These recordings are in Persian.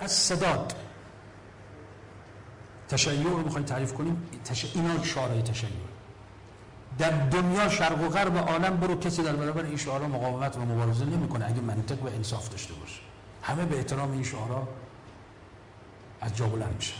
السداد. تشیع رو میخوایم تعریف کنیم، اینا شعارهای تشیع. در دنیا شرق و غرب عالم برو کسی در برابر این شعارها مقاومت و مبارزه نمیکنه اگه منطق و انصاف داشته باشه. همه به احترام این شعارها از جا بلند میشن.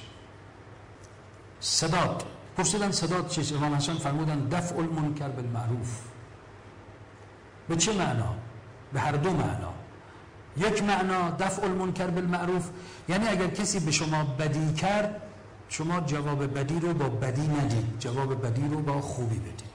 سداد. پرسیدن سداد چیست؟ امام حسن فرمودن دفع المنکر بالمعروف. به چه معنا؟ به هر دو معنا. یک معنا دفع المنکر بالمعروف، یعنی اگر کسی به شما بدی کرد، شما جواب بدی رو با بدی ندید، جواب بدی رو با خوبی بدید.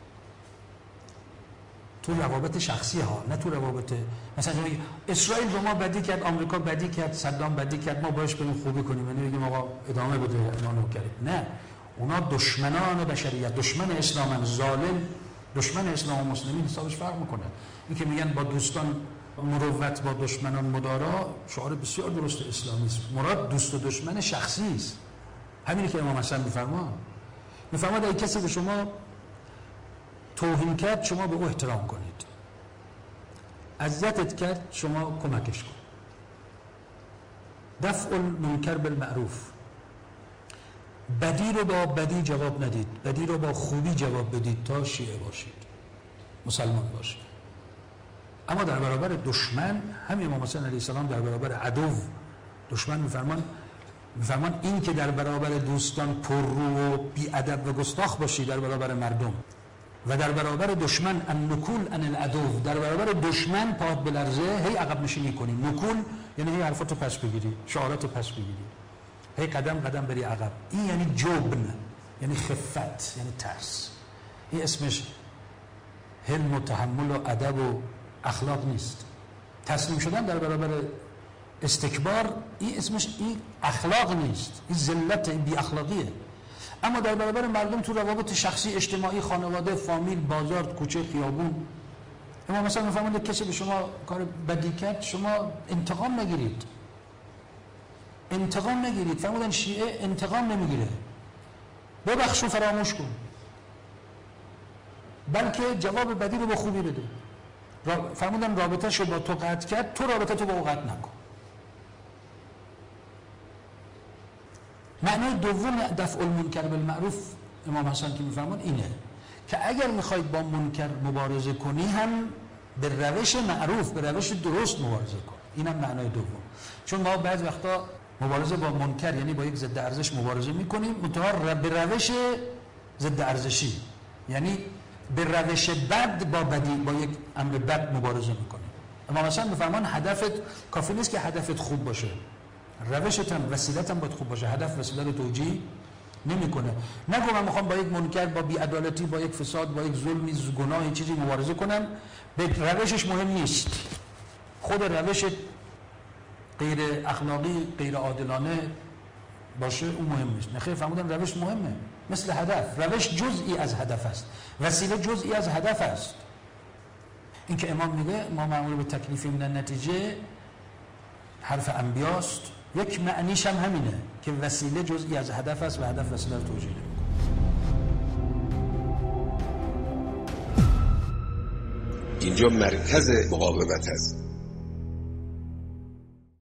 تو روابط شخصی ها، نه تو روابط مثلا اسرائیل به ما بدی کرد، آمریکا بدی کرد، صدام بدی کرد، ما باش بریم خوبی کنیم، یعنی بگیم آقا ادامه بده اینا کرد. نه، اونا دشمنان بشریت، دشمن اسلام، ظالم، دشمن اسلام و مسلمین حسابش فرق میکنه. این که میگن با دوستان مروت با دشمنان مدارا، شعار بسیار درست اسلامی است. مراد دوست و دشمن شخصی است. همینی که امام حسن میفرماد اگه کسی به شما توهین کرد شما به او احترام کنید، اذیتت کرد شما کمکش کن. دفع المنکر بالمعروف. بدی رو با بدی جواب ندید، بدی رو با خوبی جواب بدید تا شیعه باشید، مسلمان باشید. اما در برابر دشمن، همین امام حسین علیه السلام در برابر عدو دشمن میفرمان این که در برابر دوستان پررو و بی‌ادب و گستاخ باشی در برابر مردم، و در برابر دشمن النکول عن العدو، در برابر دشمن پات بلرزه، هی عقب نشینی کنی. نکول یعنی هی حرفاتو پس بگیری، شعاراتو پس بگیری، هی قدم قدم بری عقب. این یعنی جبن، یعنی خفت، یعنی ترس. این اسمش حلم و تحمل و ادب و اخلاق نیست. تسلیم شدن در برابر استکبار، این اسمش این اخلاق نیست، این ذلت، این بی اخلاقیه. اما در برابر مردم تو روابط شخصی، اجتماعی، خانواده، فامیل، بازار، کوچه، خیابون، امام مثلا میفرماید کسی به شما کار بدی کرد شما انتقام نگیرید. انتقام نگیرید. فرمودن شیعه انتقام نمیگیره، ببخش و فراموش کن، بلکه جواب بدی رو با خوبی بده. فرمودن رابطه‌ش رو با تو قطع کرد، تو رابطه تو با او قطع نکن. معنای دوم دفع المنکر بالمعروف امام حسن که میفرمان اینه که اگر میخواید با منکر مبارزه کنی هم به روش معروف، به روش درست مبارزه کن. اینم معنای دوم. چون ما بعض وقتا مبارزه با منکر یعنی با یک ضد ارزش مبارزه میکنیم، منتها به روش ضد ارزشی، یعنی به روش بد با بدی، با یک امر بد مبارزه میکنیم. امام حسن میفرمان هدفت کافی نیست که هدفت خوب باشه، روشت هم وسیلت هم باید خوب باشه. هدف وسیله رو توجیه نمیکنه. نگو من میخوام با یک منکر، با بی‌عدالتی، با یک فساد، با یک ظلمی، گناهی، چیزی مبارزه کنم، به روشش مهم نیست. خود روش غیر اخلاقی، غیر عادلانه باشه اون مهم نیست. نخیر، فرمودن روش مهمه، مثل هدف. روش جزئی از هدف است، وسیله جزئی از هدف است. این که امام میگه ما معمول به تکلیف من نتیجه حرف انبیاست، یک معنیش هم همینه که وسیله جزئی از هدف است و هدف وسیله رو توجیه نمی‌کنه. اینجا مرکز مقاومت است.